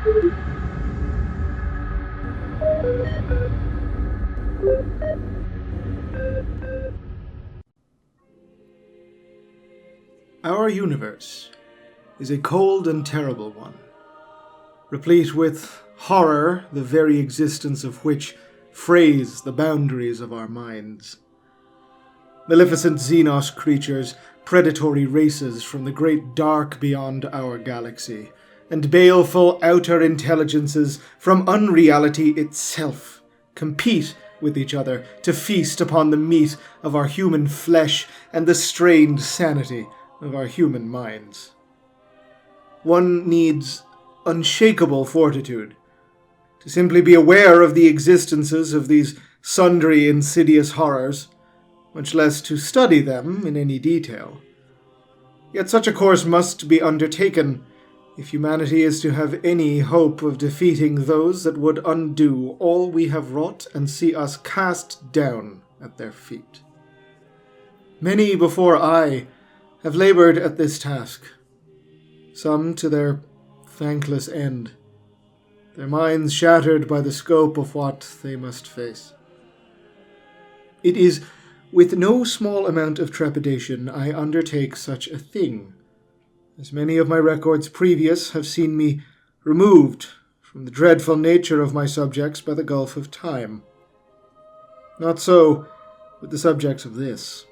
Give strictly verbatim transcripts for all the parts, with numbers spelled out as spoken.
Our universe is a cold and terrible one, replete with horror, the very existence of which frays the boundaries of our minds. Maleficent Xenos creatures, predatory races from the great dark beyond our galaxy, and baleful outer intelligences from unreality itself compete with each other to feast upon the meat of our human flesh and the strained sanity of our human minds. One needs unshakable fortitude to simply be aware of the existences of these sundry insidious horrors, much less to study them in any detail. Yet such a course must be undertaken if humanity is to have any hope of defeating those that would undo all we have wrought and see us cast down at their feet. Many before I have labored at this task, some to their thankless end, their minds shattered by the scope of what they must face. It is with no small amount of trepidation I undertake such a thing, as many of my records previous have seen me removed from the dreadful nature of my subjects by the gulf of time. Not so with the subjects of this.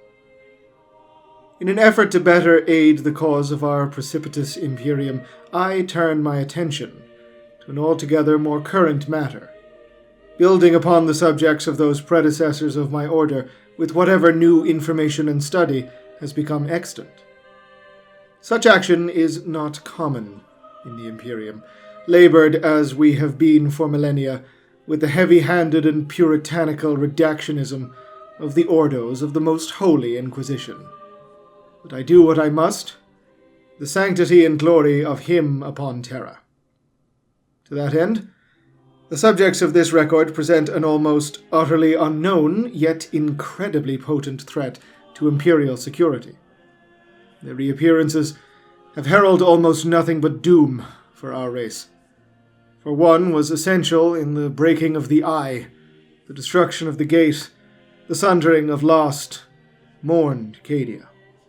In an effort to better aid the cause of our precipitous Imperium, I turn my attention to an altogether more current matter, building upon the subjects of those predecessors of my order with whatever new information and study has become extant. Such action is not common in the Imperium, labored as we have been for millennia with the heavy-handed and puritanical redactionism of the Ordos of the Most Holy Inquisition. But I do what I must, the sanctity and glory of him upon Terra. To that end, the subjects of this record present an almost utterly unknown, yet incredibly potent threat to Imperial security. Their reappearances have heralded almost nothing but doom for our race. For one was essential in the breaking of the Eye, the destruction of the Gate, the sundering of lost, mourned Cadia.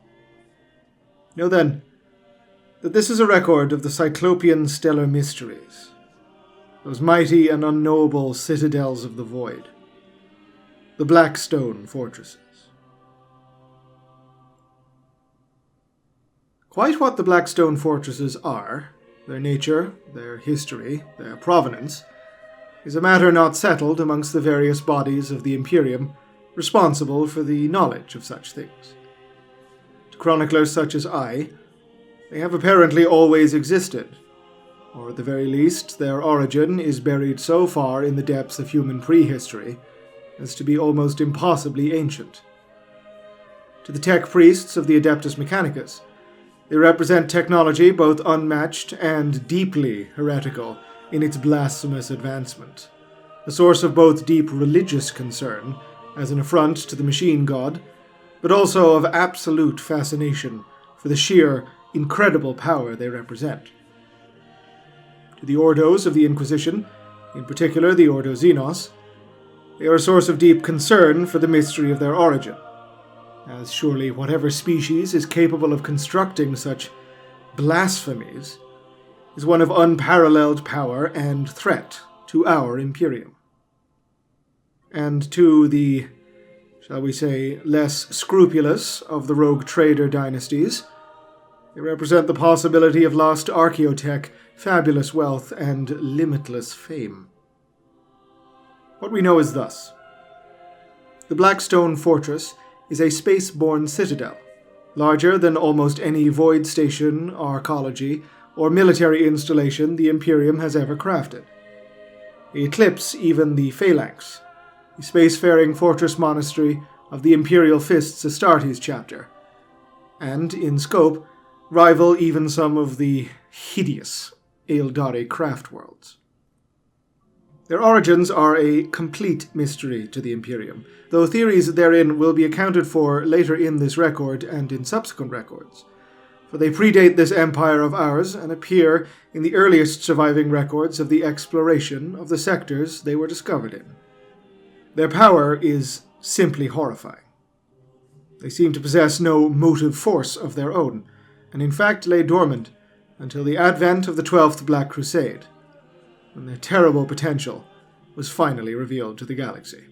Know then, that this is a record of the Cyclopean stellar mysteries, those mighty and unknowable citadels of the void, the Blackstone fortresses. Quite what the Blackstone fortresses are, their nature, their history, their provenance, is a matter not settled amongst the various bodies of the Imperium responsible for the knowledge of such things. Chroniclers such as I, they have apparently always existed, or at the very least their origin is buried so far in the depths of human prehistory as to be almost impossibly ancient. To the tech priests of the Adeptus Mechanicus, they represent technology both unmatched and deeply heretical in its blasphemous advancement, a source of both deep religious concern, as an affront to the machine god, but also of absolute fascination for the sheer, incredible power they represent. To the Ordos of the Inquisition, in particular the Ordo Xenos, they are a source of deep concern for the mystery of their origin, as surely whatever species is capable of constructing such blasphemies is one of unparalleled power and threat to our Imperium. And to the, shall we say, less scrupulous of the rogue trader dynasties, they represent the possibility of lost archaeotech, fabulous wealth, and limitless fame. What we know is thus. The Blackstone Fortress is a space-borne citadel, larger than almost any void station, arcology, or military installation the Imperium has ever crafted. They eclipse even the Phalanx, the spacefaring fortress monastery of the Imperial Fists Astartes chapter, and, in scope, rival even some of the hideous Aeldari craft worlds. Their origins are a complete mystery to the Imperium, though theories therein will be accounted for later in this record and in subsequent records. for they predate this empire of ours and appear in the earliest surviving records of the exploration of the sectors they were discovered in. Their power is simply horrifying. They seem to possess no motive force of their own, and in fact lay dormant until the advent of the Twelfth Black Crusade, when their terrible potential was finally revealed to the galaxy.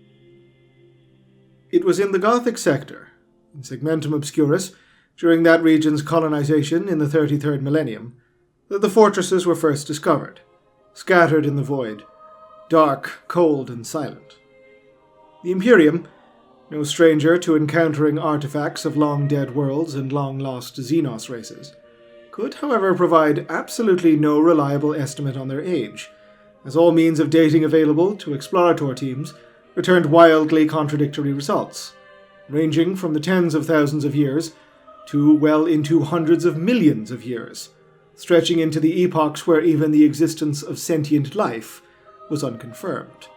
It was in the Gothic sector, in Segmentum Obscurus, during that region's colonization in the thirty-third millennium, that the fortresses were first discovered, scattered in the void, dark, cold, and silent. The Imperium, no stranger to encountering artifacts of long-dead worlds and long-lost Xenos races, could, however, provide absolutely no reliable estimate on their age, as all means of dating available to explorator teams returned wildly contradictory results, ranging from the tens of thousands of years to well into hundreds of millions of years, stretching into the epochs where even the existence of sentient life was unconfirmed.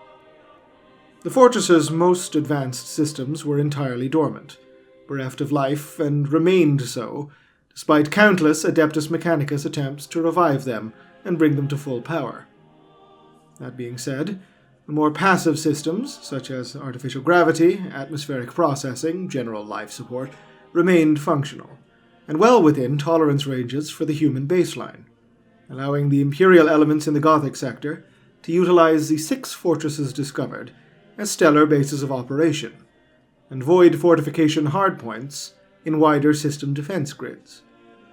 The fortress's most advanced systems were entirely dormant, bereft of life, and remained so, despite countless Adeptus Mechanicus attempts to revive them and bring them to full power. That being said, the more passive systems, such as artificial gravity, atmospheric processing, general life support, remained functional, and well within tolerance ranges for the human baseline, allowing the Imperial elements in the Gothic sector to utilize the six fortresses discovered as stellar bases of operation, and void fortification hardpoints in wider system defense grids.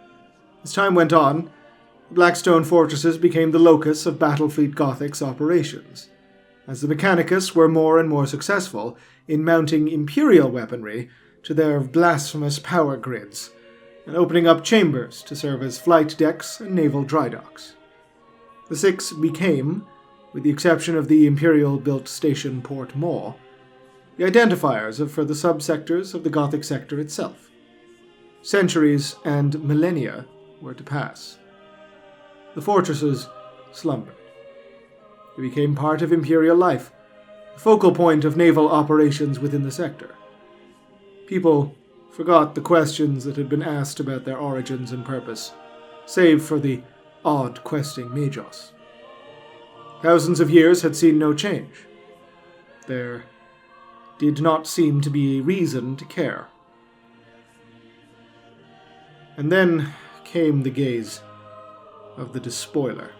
As time went on, the Blackstone fortresses became the locus of Battlefleet Gothic's operations, as the Mechanicus were more and more successful in mounting Imperial weaponry to their blasphemous power grids, and opening up chambers to serve as flight decks and naval dry docks. The six became, with the exception of the Imperial-built station Port Maw, the identifiers for the subsectors of the Gothic sector itself. Centuries and millennia were to pass. The fortresses slumbered. They became part of Imperial life, the focal point of naval operations within the sector. People forgot the questions that had been asked about their origins and purpose, save for the odd questing Magos. Thousands of years had seen no change. There did not seem to be a reason to care. And then came the gaze of the Despoiler.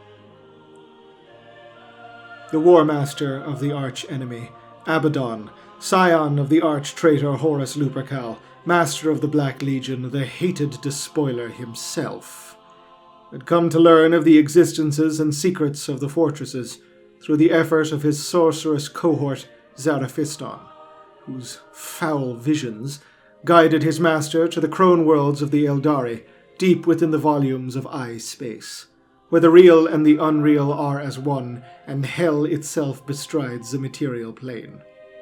The War Master of the arch-enemy, Abaddon, scion of the arch-traitor Horus Lupercal, master of the Black Legion, the hated Despoiler himself, had come to learn of the existences and secrets of the fortresses through the effort of his sorcerous cohort Zaraphiston, whose foul visions guided his master to the crone worlds of the Eldari, deep within the volumes of I-Space, where the real and the unreal are as one, and hell itself bestrides the material plane.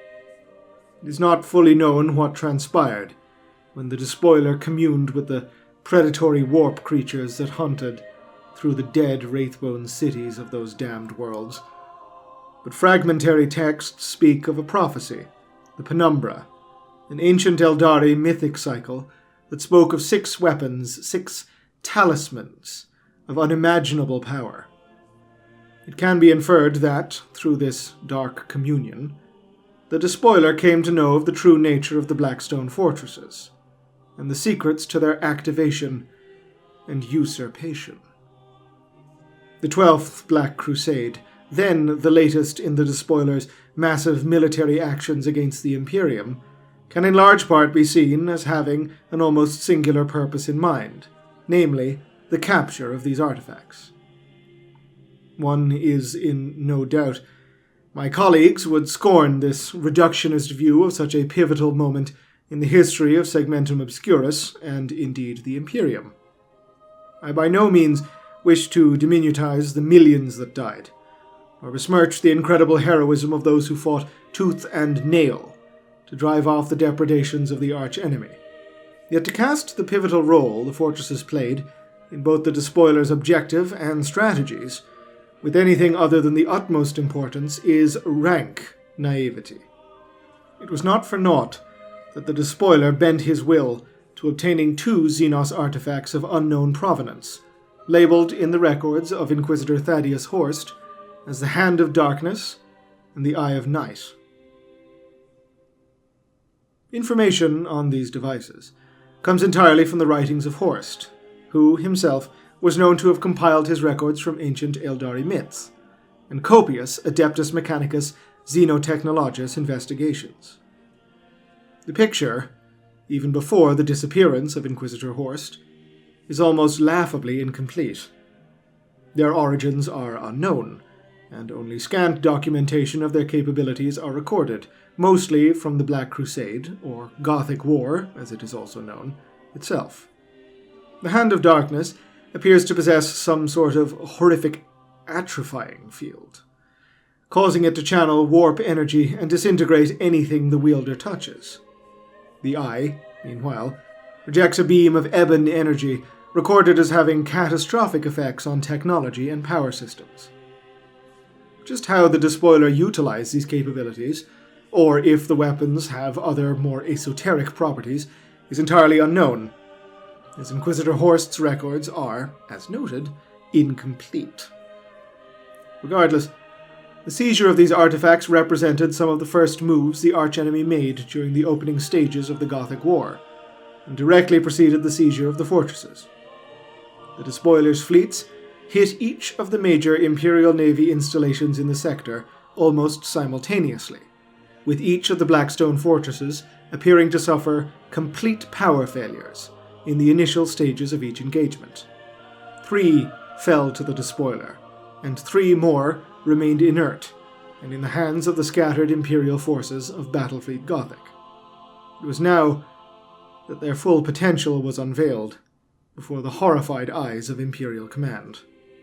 It is not fully known what transpired when the Despoiler communed with the predatory warp creatures that hunted through the dead Wraithbone cities of those damned worlds, but fragmentary texts speak of a prophecy, the Penumbra, an ancient Eldari mythic cycle that spoke of six weapons, six talismans of unimaginable power. It can be inferred that, through this dark communion, the Despoiler came to know of the true nature of the Blackstone fortresses, and the secrets to their activation and usurpation. The Twelfth Black Crusade, then the latest in the Despoiler's massive military actions against the Imperium, can in large part be seen as having an almost singular purpose in mind, namely, the capture of these artifacts. One is in no doubt. My colleagues would scorn this reductionist view of such a pivotal moment in the history of Segmentum Obscurus, and indeed the Imperium. I by no means wish to diminutize the millions that died, or besmirch the incredible heroism of those who fought tooth and nail to drive off the depredations of the arch-enemy. Yet to cast the pivotal role the fortresses played in both the Despoiler's objective and strategies with anything other than the utmost importance is rank naivety. It was not for naught that the Despoiler bent his will to obtaining two Xenos artifacts of unknown provenance, labeled in the records of Inquisitor Thaddeus Horst as the Hand of Darkness and the Eye of Night. Information on these devices comes entirely from the writings of Horst, who himself was known to have compiled his records from ancient Eldari myths, and copious Adeptus Mechanicus Xenotechnologis investigations. The picture, even before the disappearance of Inquisitor Horst, is almost laughably incomplete. Their origins are unknown, and only scant documentation of their capabilities are recorded, mostly from the Black Crusade, or Gothic War, as it is also known, itself. The Hand of Darkness appears to possess some sort of horrific atrophying field, causing it to channel warp energy and disintegrate anything the wielder touches. The Eye, meanwhile, projects a beam of ebon energy, recorded as having catastrophic effects on technology and power systems. Just how the Despoiler utilize these capabilities, or if the weapons have other more esoteric properties, is entirely unknown, as Inquisitor Horst's records are, as noted, incomplete. Regardless, the seizure of these artifacts represented some of the first moves the archenemy made during the opening stages of the Gothic War, and directly preceded the seizure of the fortresses. The Despoiler's fleets hit each of the major Imperial Navy installations in the sector almost simultaneously, with each of the Blackstone fortresses appearing to suffer complete power failures in the initial stages of each engagement. Three fell to the Despoiler, and three more remained inert and in the hands of the scattered Imperial forces of Battlefleet Gothic. It was now that their full potential was unveiled before the horrified eyes of Imperial Command.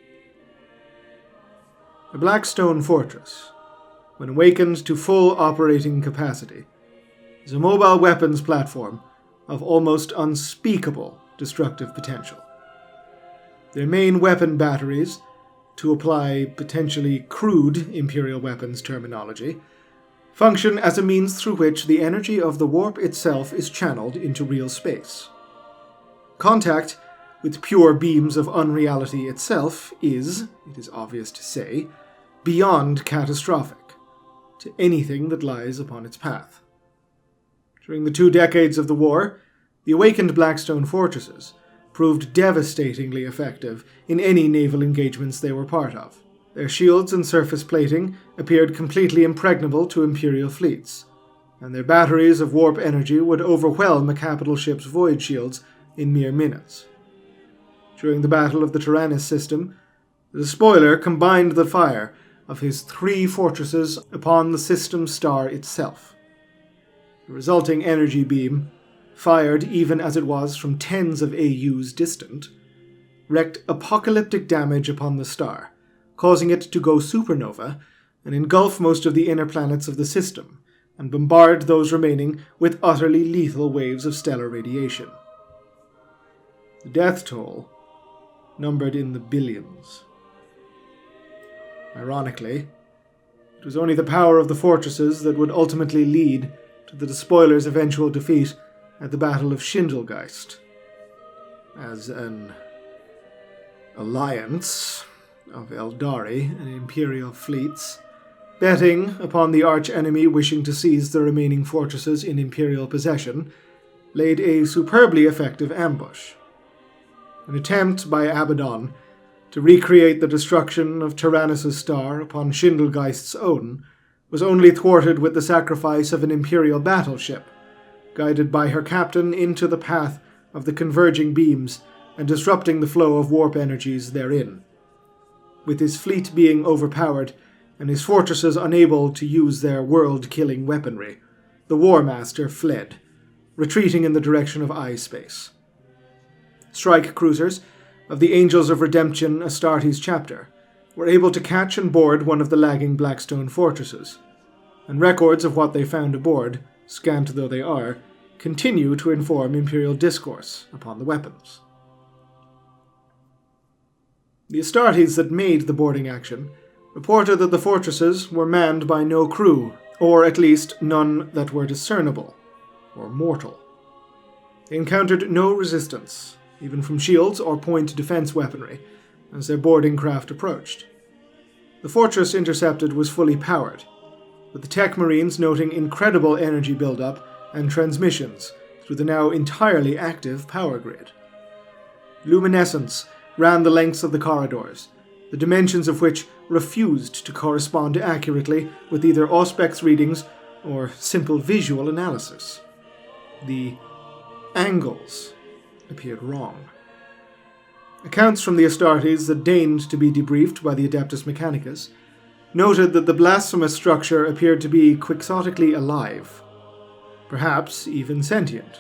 The Blackstone Fortress, when awakened to full operating capacity, is a mobile weapons platform of almost unspeakable destructive potential. Their main weapon batteries, to apply potentially crude Imperial weapons terminology, function as a means through which the energy of the warp itself is channeled into real space. Contact with pure beams of unreality itself is, it is obvious to say, beyond catastrophic to anything that lies upon its path. During the two decades of the war, the awakened Blackstone fortresses proved devastatingly effective in any naval engagements they were part of. Their shields and surface plating appeared completely impregnable to Imperial fleets, and their batteries of warp energy would overwhelm a capital ship's void shields in mere minutes. During the Battle of the Tyrannus system, the Despoiler combined the fire of his three fortresses upon the system star itself. The resulting energy beam, fired even as it was from tens of A Us distant, wreaked apocalyptic damage upon the star, causing it to go supernova and engulf most of the inner planets of the system, and bombard those remaining with utterly lethal waves of stellar radiation. The death toll numbered in the billions. Ironically, it was only the power of the fortresses that would ultimately lead to the Despoiler's eventual defeat at the Battle of Schindelgeist. As an alliance of Eldari and Imperial fleets, betting upon the arch-enemy wishing to seize the remaining fortresses in Imperial possession, laid a superbly effective ambush. An attempt by Abaddon to recreate the destruction of Tyrannus' star upon Schindelgeist's own was only thwarted with the sacrifice of an Imperial battleship, guided by her captain into the path of the converging beams and disrupting the flow of warp energies therein. With his fleet being overpowered and his fortresses unable to use their world-killing weaponry, the War Master fled, retreating in the direction of I-Space. Strike cruisers of the Angels of Redemption Astartes chapter were able to catch and board one of the lagging Blackstone fortresses, and records of what they found aboard, scant though they are, continue to inform Imperial discourse upon the weapons. The Astartes that made the boarding action reported that the fortresses were manned by no crew, or at least none that were discernible, or mortal. They encountered no resistance, even from shields or point defense weaponry, as their boarding craft approached. The fortress intercepted was fully powered, with the tech marines noting incredible energy buildup and transmissions through the now entirely active power grid. Luminescence ran the lengths of the corridors, the dimensions of which refused to correspond accurately with either Auspex readings or simple visual analysis. The angles appeared wrong. Accounts from the Astartes that deigned to be debriefed by the Adeptus Mechanicus noted that the blasphemous structure appeared to be quixotically alive, perhaps even sentient.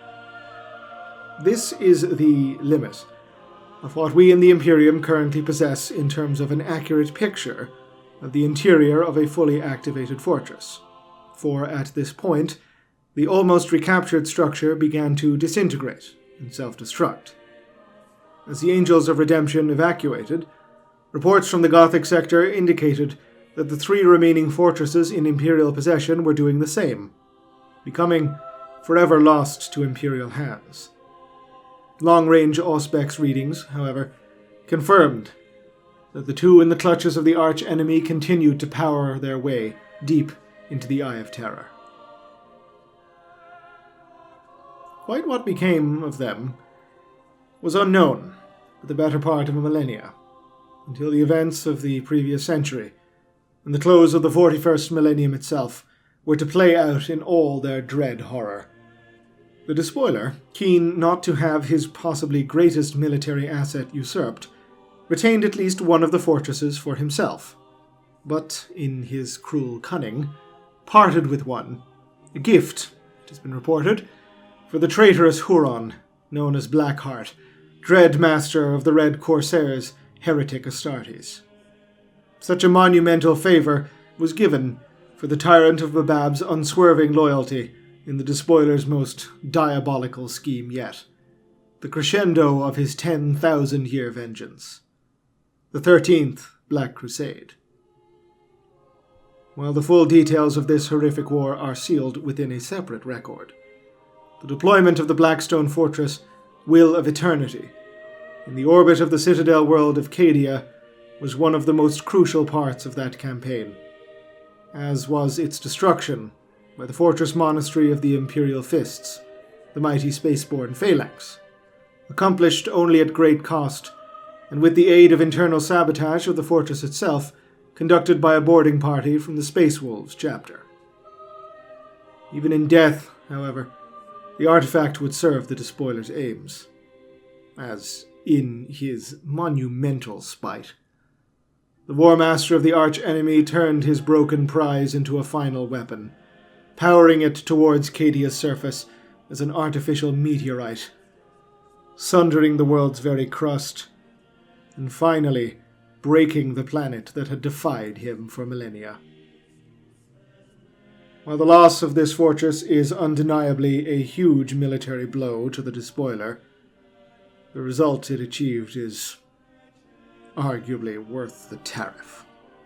This is the limit of what we in the Imperium currently possess in terms of an accurate picture of the interior of a fully activated fortress, for at this point, the almost recaptured structure began to disintegrate and self-destruct. As the Angels of Redemption evacuated, reports from the Gothic sector indicated that the three remaining fortresses in Imperial possession were doing the same, becoming forever lost to Imperial hands. Long-range Auspex readings, however, confirmed that the two in the clutches of the arch-enemy continued to power their way deep into the Eye of Terror. Quite what became of them was unknown for the better part of a millennia, until the events of the previous century and the close of the forty-first millennium itself were to play out in all their dread horror. The Despoiler, keen not to have his possibly greatest military asset usurped, retained at least one of the fortresses for himself, but, in his cruel cunning, parted with one, a gift, it has been reported, for the traitorous Huron, known as Blackheart, dread master of the Red Corsairs, heretic Astartes. Such a monumental favour was given for the tyrant of Babab's unswerving loyalty in the Despoiler's most diabolical scheme yet, the crescendo of his ten thousand year vengeance, the thirteenth Black Crusade. While the full details of this horrific war are sealed within a separate record, the deployment of the Blackstone Fortress, Will of Eternity, in the orbit of the citadel world of Cadia, was one of the most crucial parts of that campaign, as was its destruction by the fortress monastery of the Imperial Fists, the mighty spaceborne Phalanx, accomplished only at great cost, and with the aid of internal sabotage of the fortress itself, conducted by a boarding party from the Space Wolves chapter. Even in death, however, the artifact would serve the Despoiler's aims, as in his monumental spite, the War Master of the arch-enemy turned his broken prize into a final weapon, powering it towards Cadia's surface as an artificial meteorite, sundering the world's very crust, and finally breaking the planet that had defied him for millennia. While the loss of this fortress is undeniably a huge military blow to the Despoiler, the result it achieved is arguably worth the tariff.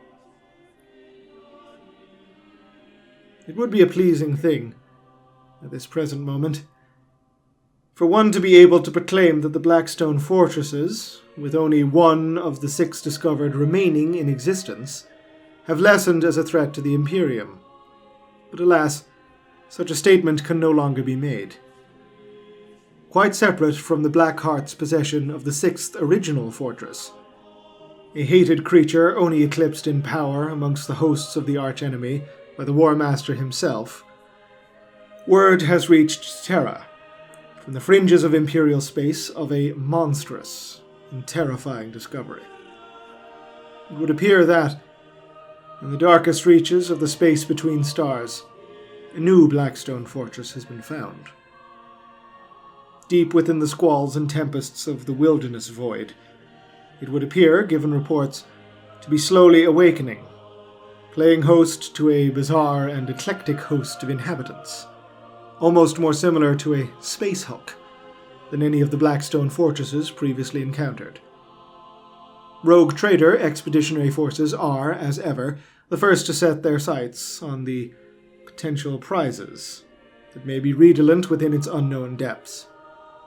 It would be a pleasing thing, at this present moment, for one to be able to proclaim that the Blackstone fortresses, with only one of the six discovered remaining in existence, have lessened as a threat to the Imperium. But alas, such a statement can no longer be made. Quite separate from the Blackheart's possession of the sixth original fortress, a hated creature only eclipsed in power amongst the hosts of the archenemy by the War Master himself, word has reached Terra, from the fringes of Imperial space, of a monstrous and terrifying discovery. It would appear that, in the darkest reaches of the space between stars, a new Blackstone fortress has been found. Deep within the squalls and tempests of the wilderness void, it would appear, given reports, to be slowly awakening, playing host to a bizarre and eclectic host of inhabitants, almost more similar to a space Hulk than any of the Blackstone fortresses previously encountered. Rogue trader expeditionary forces are, as ever, the first to set their sights on the potential prizes that may be redolent within its unknown depths.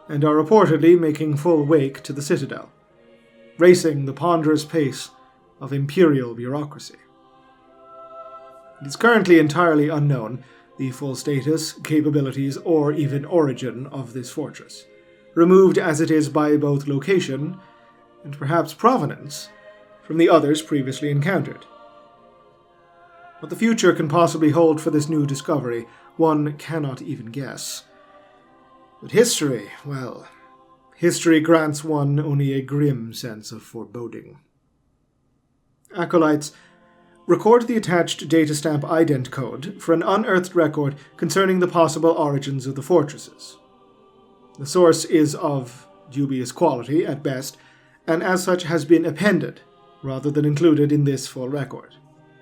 and are reportedly making full wake to the Citadel, racing the ponderous pace of imperial bureaucracy. It is currently entirely unknown the full status, capabilities, or even origin of this fortress, removed as it is by both location and perhaps provenance from the others previously encountered. What the future can possibly hold for this new discovery, one cannot even guess. But history, well, history grants one only a grim sense of foreboding. Acolytes, record the attached datastamp ident code for an unearthed record concerning the possible origins of the fortresses. The source is of dubious quality at best, and as such has been appended rather than included in this full record.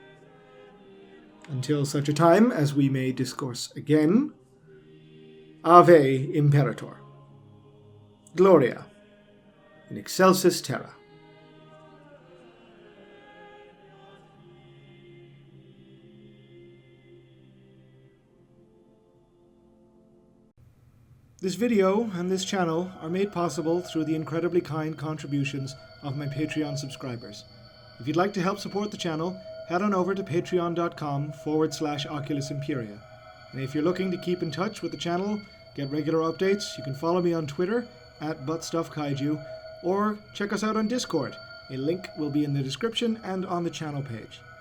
Until such a time as we may discourse again, Ave Imperator. Gloria in excelsis terra. This video and this channel are made possible through the incredibly kind contributions of my Patreon subscribers. If you'd like to help support the channel, head on over to patreon.com forward slash Oculus Imperia. And if you're looking to keep in touch with the channel, get regular updates, you can follow me on Twitter at ButtStuffKaiju, or check us out on Discord. A link will be in the description and on the channel page.